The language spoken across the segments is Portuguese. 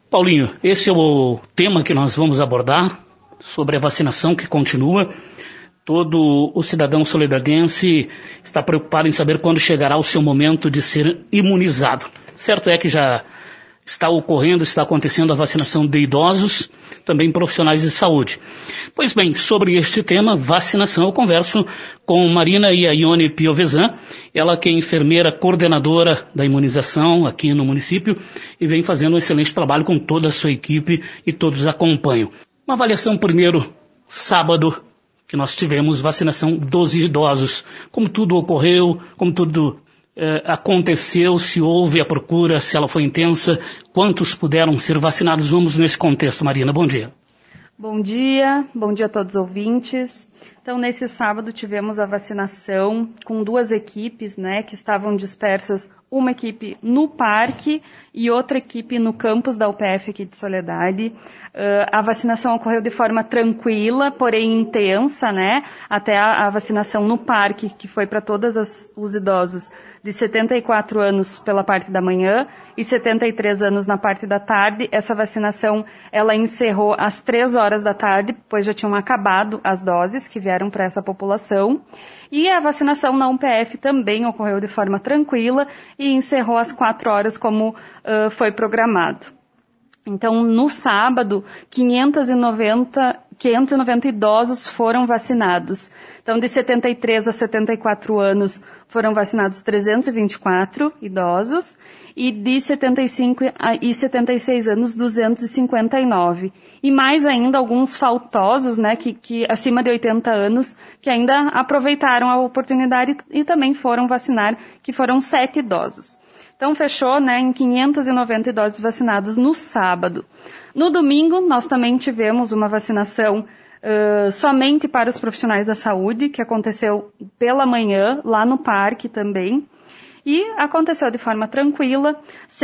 Paulinho, esse é o tema que nós vamos abordar, sobre a vacinação que continua. Todo o cidadão solidarense está preocupado em saber quando chegará o seu momento de ser imunizado. Certo é que já está ocorrendo, está acontecendo a vacinação de idosos, também profissionais de saúde. Pois bem, sobre este tema, vacinação, eu converso com Marina Iaione Piovesan, ela que é enfermeira coordenadora da imunização aqui no município e vem fazendo um excelente trabalho com toda a sua equipe e todos acompanham. Uma avaliação primeiro, sábado, que nós tivemos vacinação dos idosos. Como tudo ocorreu, como tudo aconteceu, se houve a procura, se ela foi intensa, quantos puderam ser vacinados? Vamos nesse contexto, Marina. Bom dia. Bom dia a todos os ouvintes. Então, nesse sábado tivemos a vacinação com duas equipes, né, que estavam dispersas, uma equipe no parque e outra equipe no campus da UPF aqui de Soledade. A vacinação ocorreu de forma tranquila, porém intensa, né, até a vacinação no parque, que foi para todos os idosos de 74 anos pela parte da manhã e 73 anos na parte da tarde. Essa vacinação, ela encerrou às 3 horas da tarde, pois já tinham acabado as doses que vieram para essa população. E a vacinação na UPF também ocorreu de forma tranquila e encerrou às 4 horas, como foi programado. Então, no sábado, 590 idosos foram vacinados. Então, de 73 a 74 anos foram vacinados 324 idosos e de 75 e 76 anos, 259. E mais ainda alguns faltosos, né, que acima de 80 anos, que ainda aproveitaram a oportunidade e também foram vacinar, que foram 7 idosos. Então, fechou, né, em 590 idosos vacinados no sábado. No domingo, nós também tivemos uma vacinação somente para os profissionais da saúde, que aconteceu pela manhã, lá no parque também. E aconteceu de forma tranquila.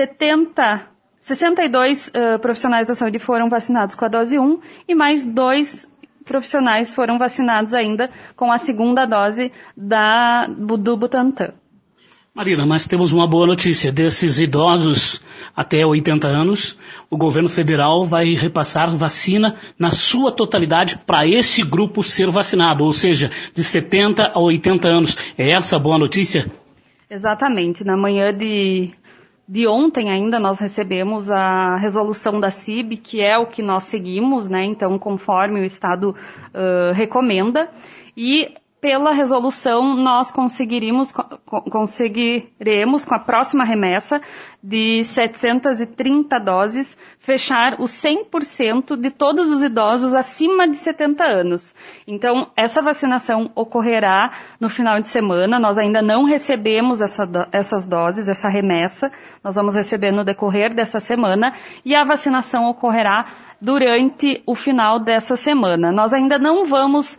62 profissionais da saúde foram vacinados com a dose 1 e mais 2 profissionais foram vacinados ainda com a segunda dose do Butantan. Marina, mas temos uma boa notícia. Desses idosos até 80 anos, o governo federal vai repassar vacina na sua totalidade para esse grupo ser vacinado, ou seja, de 70 a 80 anos. É essa a boa notícia? Exatamente. Na manhã de ontem ainda nós recebemos a resolução da CIB, que é o que nós seguimos, né? Então, conforme o Estado recomenda. E pela resolução, nós conseguiremos com a próxima remessa de 730 doses, fechar os 100% de todos os idosos acima de 70 anos. Então, essa vacinação ocorrerá no final de semana. Nós ainda não recebemos essas doses, essa remessa. Nós vamos receber no decorrer dessa semana e a vacinação ocorrerá durante o final dessa semana. Nós ainda não vamos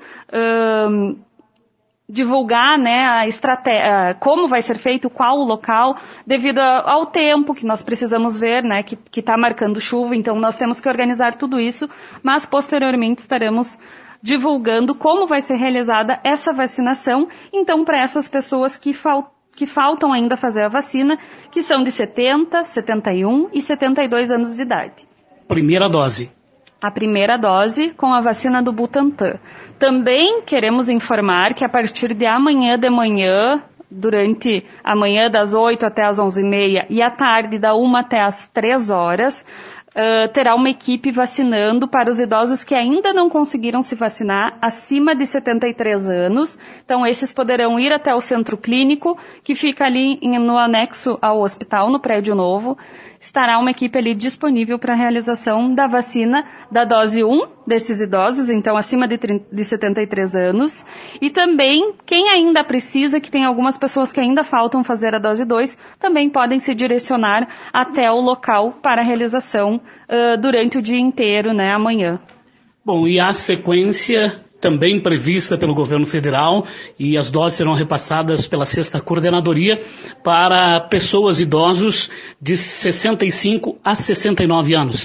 divulgar, né, a estratégia, como vai ser feito, qual o local, devido ao tempo que nós precisamos ver, né, que está marcando chuva, então nós temos que organizar tudo isso, mas posteriormente estaremos divulgando como vai ser realizada essa vacinação, então para essas pessoas que faltam ainda fazer a vacina, que são de 70, 71 e 72 anos de idade. Primeira dose. A primeira dose com a vacina do Butantan. Também queremos informar que a partir de amanhã de manhã, durante a manhã das 8 até as 11h30 e à tarde da 1 até as 3 horas, terá uma equipe vacinando para os idosos que ainda não conseguiram se vacinar acima de 73 anos. Então, esses poderão ir até o centro clínico, que fica ali no anexo ao hospital, no prédio novo. Estará uma equipe ali disponível para a realização da vacina da dose 1 desses idosos, então acima de 73 anos. E também, quem ainda precisa, que tem algumas pessoas que ainda faltam fazer a dose 2, também podem se direcionar até o local para a realização durante o dia inteiro, né, amanhã. Bom, e a sequência também prevista pelo governo federal, e as doses serão repassadas pela 6ª Coordenadoria para pessoas idosos de 65 a 69 anos.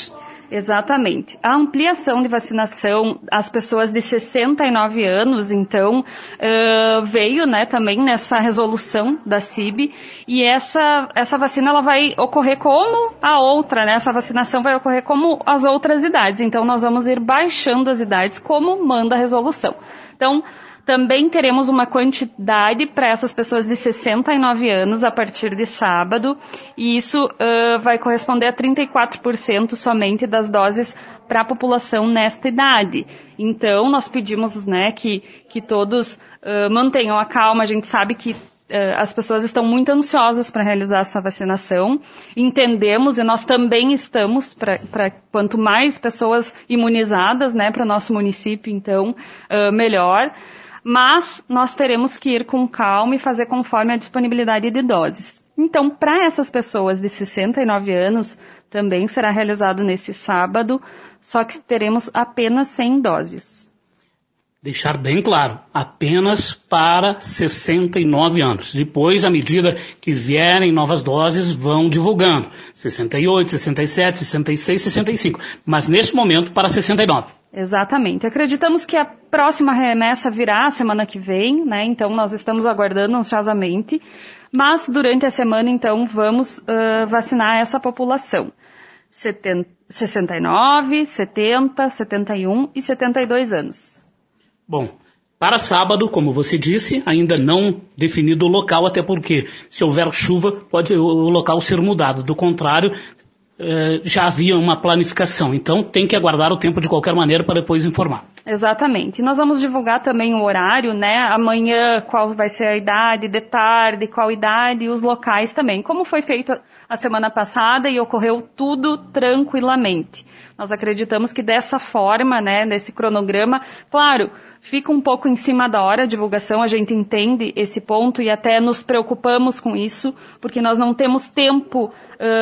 Exatamente. A ampliação de vacinação às pessoas de 69 anos, então, veio, né, também nessa resolução da CIB, e essa vacina ela vai ocorrer como a outra, né? Essa vacinação vai ocorrer como as outras idades, então nós vamos ir baixando as idades como manda a resolução. Então, também teremos uma quantidade para essas pessoas de 69 anos a partir de sábado, e isso vai corresponder a 34% somente das doses para a população nesta idade. Então, nós pedimos, né, que todos mantenham a calma. A gente sabe que as pessoas estão muito ansiosas para realizar essa vacinação. Entendemos, e nós também estamos, para quanto mais pessoas imunizadas, né, para o nosso município, então, melhor. Mas nós teremos que ir com calma e fazer conforme a disponibilidade de doses. Então, para essas pessoas de 69 anos, também será realizado nesse sábado, só que teremos apenas 100 doses. Deixar bem claro, apenas para 69 anos. Depois, à medida que vierem novas doses, vão divulgando. 68, 67, 66, 65. Mas neste momento, para 69. Exatamente. Acreditamos que a próxima remessa virá semana que vem, né? Então, nós estamos aguardando ansiosamente. Mas, durante a semana, então, vamos vacinar essa população. 69, 70, 71 e 72 anos. Bom, para sábado, como você disse, ainda não definido o local, até porque, se houver chuva, pode o local ser mudado. Do contrário, já havia uma planificação, então tem que aguardar o tempo de qualquer maneira para depois informar. Exatamente. Nós vamos divulgar também o horário, né? Amanhã, qual vai ser a idade, de tarde, qual idade, e os locais também. Como foi feito a semana passada e ocorreu tudo tranquilamente. Nós acreditamos que dessa forma, né, nesse cronograma, claro, fica um pouco em cima da hora a divulgação, a gente entende esse ponto e até nos preocupamos com isso, porque nós não temos tempo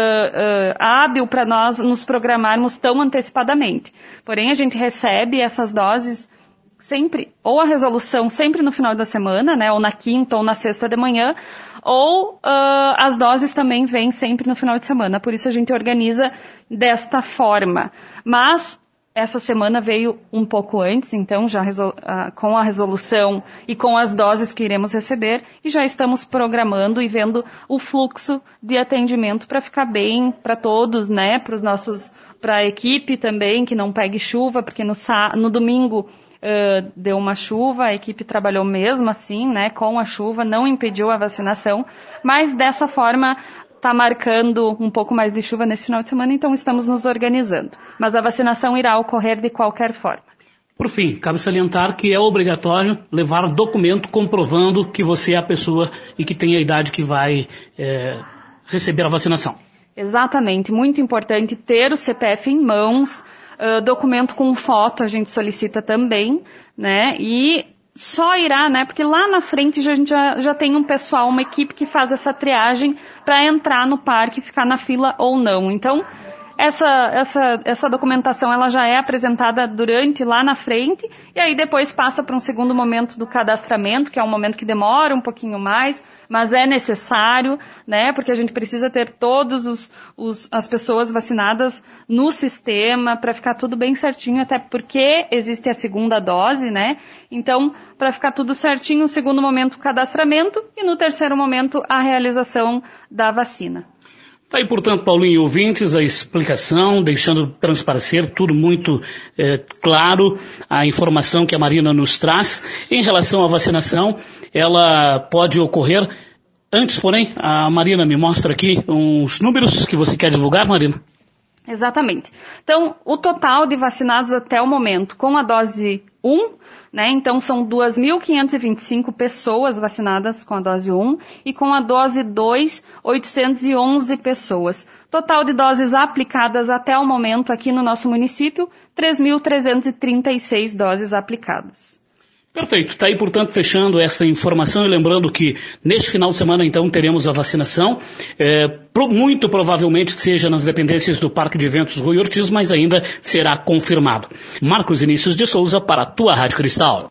hábil para nós nos programarmos tão antecipadamente. Porém, a gente recebe essas doses sempre, ou a resolução sempre no final da semana, né, ou na quinta ou na sexta de manhã, ou as doses também vêm sempre no final de semana. Por isso a gente organiza desta forma. Mas essa semana veio um pouco antes, então, já com a resolução e com as doses que iremos receber, e já estamos programando e vendo o fluxo de atendimento para ficar bem para todos, né, para a equipe também, que não pegue chuva, porque no domingo deu uma chuva, a equipe trabalhou mesmo assim, né, com a chuva, não impediu a vacinação, mas dessa forma está marcando um pouco mais de chuva nesse final de semana, então estamos nos organizando. Mas a vacinação irá ocorrer de qualquer forma. Por fim, cabe salientar que é obrigatório levar documento comprovando que você é a pessoa e que tem a idade que vai receber a vacinação. Exatamente, muito importante ter o CPF em mãos, documento com foto a gente solicita também, né, e só irá, né, porque lá na frente a gente já tem um pessoal, uma equipe que faz essa triagem para entrar no parque, ficar na fila ou não. Então, essa documentação ela já é apresentada lá na frente, e aí depois passa para um segundo momento do cadastramento, que é um momento que demora um pouquinho mais, mas é necessário, né, porque a gente precisa ter todas as pessoas vacinadas no sistema para ficar tudo bem certinho, até porque existe a segunda dose, né, então para ficar tudo certinho, no segundo momento o cadastramento e no terceiro momento a realização da vacina. Tá aí, portanto, Paulinho e ouvintes, a explicação, deixando transparecer tudo muito claro, a informação que a Marina nos traz. Em relação à vacinação, ela pode ocorrer antes, porém, a Marina me mostra aqui uns números que você quer divulgar, Marina. Exatamente. Então, o total de vacinados até o momento com a dose 1, né, então são 2.525 pessoas vacinadas com a dose 1 e com a dose 2, 811 pessoas. Total de doses aplicadas até o momento aqui no nosso município, 3.336 doses aplicadas. Perfeito. Está aí, portanto, fechando essa informação e lembrando que neste final de semana, então, teremos a vacinação, muito provavelmente que seja nas dependências do Parque de Eventos Rui Ortiz, mas ainda será confirmado. Marcos Vinícius de Souza para a tua Rádio Cristal.